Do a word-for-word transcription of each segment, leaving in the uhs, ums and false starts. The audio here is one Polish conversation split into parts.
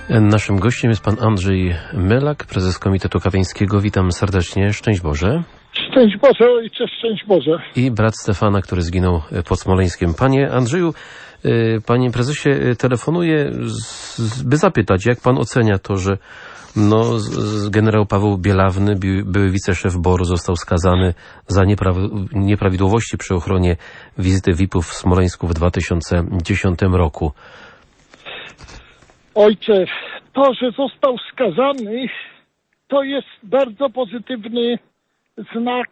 Naszym gościem jest pan Andrzej Melak, prezes Komitetu Katyńskiego. Witam serdecznie. Szczęść Boże. Szczęść Boże, ojcze, szczęść Boże. I brat Stefana, który zginął pod Smoleńskiem. Panie Andrzeju, panie prezesie, telefonuję, by zapytać, jak pan ocenia to, że no, generał Paweł Bielawny, były wiceszef B O R, został skazany za nieprawidłowości przy ochronie wizyty V I P-ów w Smoleńsku w dwa tysiące dziesiątym roku. Ojcze, to, że został skazany, to jest bardzo pozytywny znak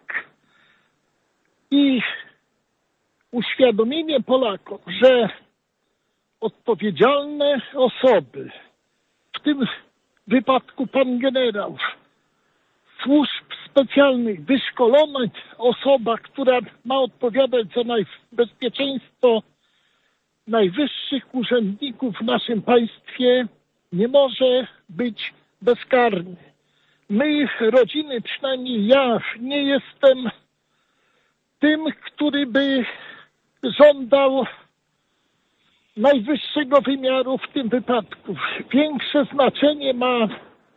i uświadomienie Polakom, że odpowiedzialne osoby, w tym wypadku pan generał, służb specjalnych, wyszkolona osoba, która ma odpowiadać za bezpieczeństwo najwyższych urzędników w naszym państwie, nie może być bezkarny. My, rodziny, przynajmniej ja, nie jestem tym, który by żądał najwyższego wymiaru w tym wypadku. Większe znaczenie ma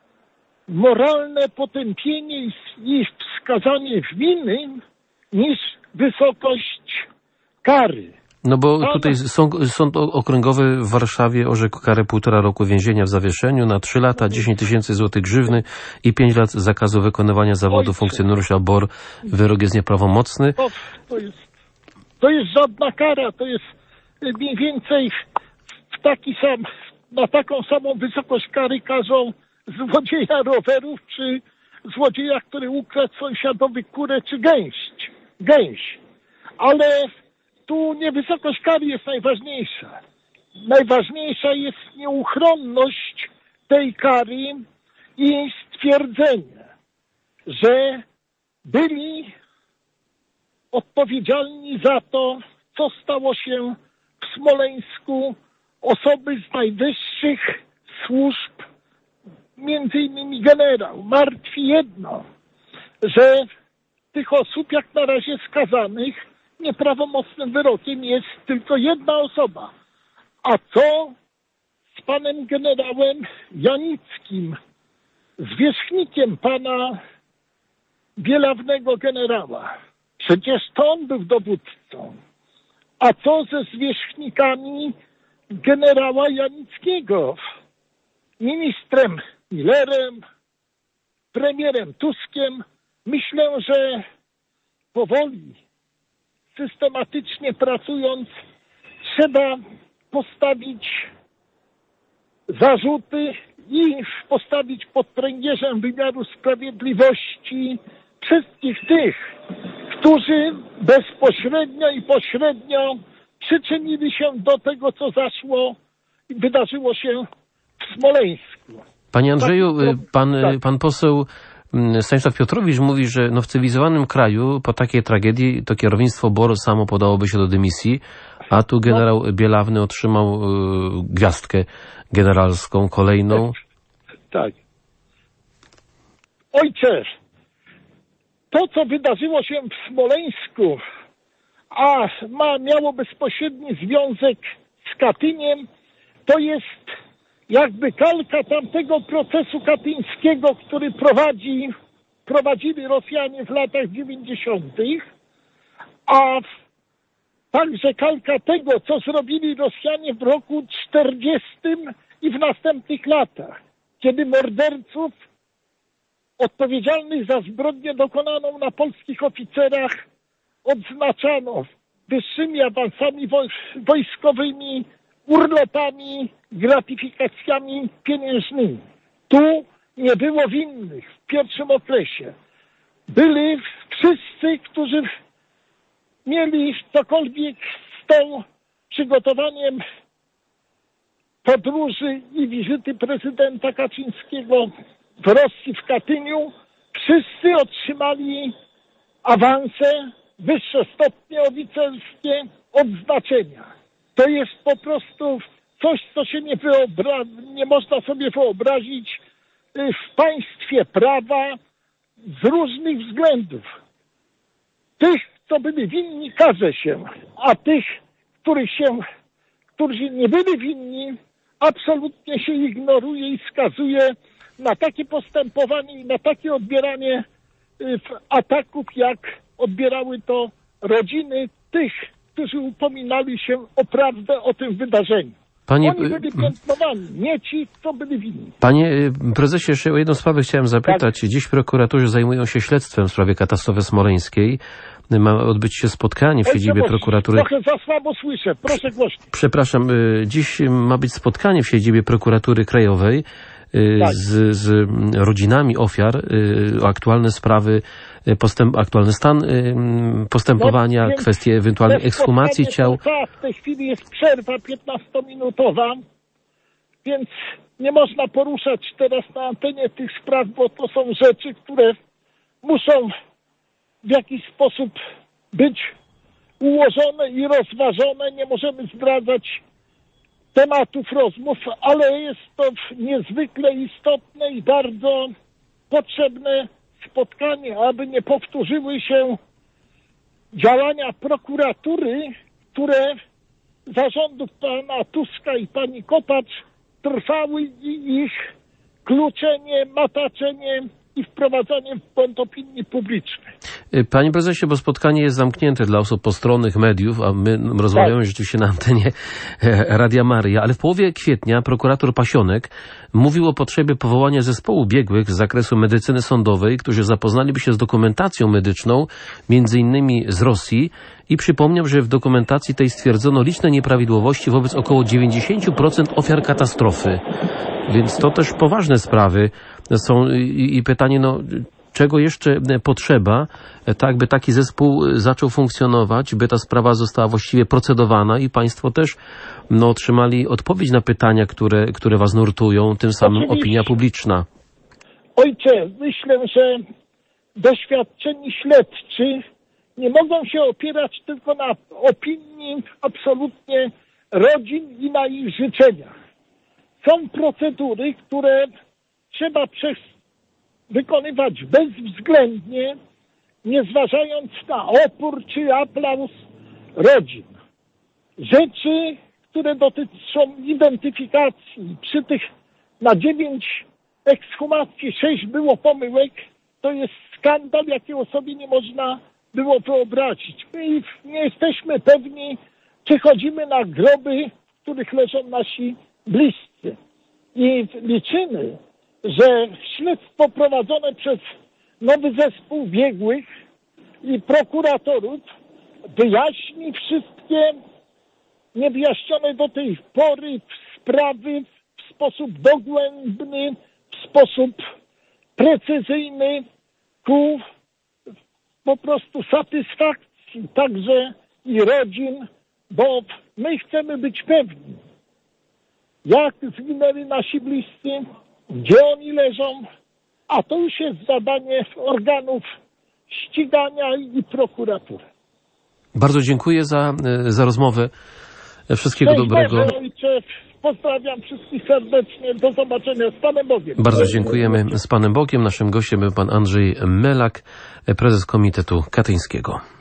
moralne potępienie i wskazanie winy niż wysokość kary. No bo tutaj sąd, sąd okręgowy w Warszawie orzekł karę półtora roku więzienia w zawieszeniu na trzy lata, dziesięć tysięcy złotych grzywny i pięć lat zakazu wykonywania zawodu funkcjonariusza B O R. Wyrok jest nieprawomocny. To, to, jest, to jest żadna kara, to jest mniej więcej w taki sam, na taką samą wysokość kary każą złodzieja rowerów, czy złodzieja, który ukradł sąsiadowi kurę, czy gęś. gęś. Ale tu nie wysokość kary jest najważniejsza. Najważniejsza jest nieuchronność tej kary i stwierdzenie, że byli odpowiedzialni za to, co stało się w Smoleńsku, osoby z najwyższych służb, między innymi generał. Martwi jedno, że tych osób, jak na razie skazanych, nieprawomocnym wyrokiem jest tylko jedna osoba. A co z panem generałem Janickim, zwierzchnikiem pana Bielawnego generała? Przecież to on był dowódcą. A co ze zwierzchnikami generała Janickiego? Ministrem Millerem, premierem Tuskiem. Myślę, że powoli, systematycznie pracując, trzeba postawić zarzuty i postawić pod pręgierzem wymiaru sprawiedliwości wszystkich tych, którzy bezpośrednio i pośrednio przyczynili się do tego, co zaszło i wydarzyło się w Smoleńsku. Panie Andrzeju, pan, pan poseł Stanisław Piotrowicz mówi, że no w cywilizowanym kraju po takiej tragedii to kierownictwo B O R samo podałoby się do dymisji, a tu generał Bielawny otrzymał y, gwiazdkę generalską kolejną. Tak. Ojcze, to co wydarzyło się w Smoleńsku, a ma, miało bezpośredni związek z Katyniem, to jest jakby kalka tamtego procesu katyńskiego, który prowadzi, prowadzili Rosjanie w latach dziewięćdziesiątych, a także kalka tego, co zrobili Rosjanie w roku czterdziestym i w następnych latach, kiedy morderców odpowiedzialnych za zbrodnię dokonaną na polskich oficerach odznaczano wyższymi awansami wojskowymi, urlopami, gratyfikacjami pieniężnymi. Tu nie było winnych w pierwszym okresie. Byli wszyscy, którzy mieli cokolwiek z tą przygotowaniem podróży i wizyty prezydenta Kaczyńskiego w Rosji, w Katyniu. Wszyscy otrzymali awanse, wyższe stopnie oficerskie, odznaczenia. To jest po prostu coś, co się nie, wyobra- nie można sobie wyobrazić w państwie prawa z różnych względów. Tych, co byli winni, karze się, a tych, których się, którzy nie byli winni, absolutnie się ignoruje i skazuje na takie postępowanie i na takie odbieranie ataków, jak odbierały to rodziny tych, którzy upominali się o prawdę o tym wydarzeniu. Panie, Oni byli piętnowani, nie ci, co byli winni. Panie prezesie, jeszcze o jedną sprawę chciałem zapytać. Tak. Dziś prokuratorzy zajmują się śledztwem w sprawie katastrofy smoleńskiej. Ma odbyć się spotkanie w siedzibie Oj, prokuratury. Trochę za słabo słyszę, proszę głośniej. Przepraszam, dziś ma być spotkanie w siedzibie prokuratury krajowej tak. z, z rodzinami ofiar o aktualne sprawy, postęp, aktualny stan postępowania, no, kwestie ewentualnej ekshumacji ciał. W tej chwili jest przerwa piętnastominutowa, więc nie można poruszać teraz na antenie tych spraw, bo to są rzeczy, które muszą w jakiś sposób być ułożone i rozważone. Nie możemy zdradzać tematów rozmów, ale jest to niezwykle istotne i bardzo potrzebne spotkanie, aby nie powtórzyły się działania prokuratury, które za rządów pana Tuska i pani Kopacz trwały i ich kluczenie, mataczenie i wprowadzanie w błąd opinii publicznej. Panie prezesie, bo spotkanie jest zamknięte dla osób postronnych, mediów, a my rozmawiamy tak. rzeczywiście na antenie Radia Maryja, ale w połowie kwietnia prokurator Pasionek mówił o potrzebie powołania zespołu biegłych z zakresu medycyny sądowej, którzy zapoznaliby się z dokumentacją medyczną, między innymi z Rosji, i przypomniał, że w dokumentacji tej stwierdzono liczne nieprawidłowości wobec około dziewięćdziesiąt procent ofiar katastrofy. Więc to też poważne sprawy są i, i pytanie, no, czego jeszcze potrzeba, tak by taki zespół zaczął funkcjonować, by ta sprawa została właściwie procedowana i państwo też no, otrzymali odpowiedź na pytania, które, które was nurtują, tym samym Oczywiście. Opinia publiczna. Ojcze, myślę, że doświadczeni śledczy nie mogą się opierać tylko na opinii absolutnie rodzin i na ich życzeniach. Są procedury, które trzeba przez wykonywać bezwzględnie, nie zważając na opór czy aplauz rodzin. Rzeczy, które dotyczą identyfikacji, przy tych na dziewięć ekshumacji sześć było pomyłek, to jest skandal, jakiego sobie nie można było wyobrazić. My nie jesteśmy pewni, czy chodzimy na groby, w których leżą nasi bliscy. I liczymy, że śledztwo prowadzone przez nowy zespół biegłych i prokuratorów wyjaśni wszystkie niewyjaśnione do tej pory sprawy w sposób dogłębny, w sposób precyzyjny ku po prostu satysfakcji także i rodzin, bo my chcemy być pewni, jak zginęli nasi bliscy, gdzie oni leżą, a to już jest zadanie organów ścigania i prokuratury. Bardzo dziękuję za, za rozmowę. Wszystkiego Cześć dobrego. Boże, ojcze. Pozdrawiam wszystkich serdecznie. Do zobaczenia. Z Panem Bogiem. Bardzo dziękujemy. Z Panem Bogiem. Naszym gościem był pan Andrzej Melak, prezes Komitetu Katyńskiego.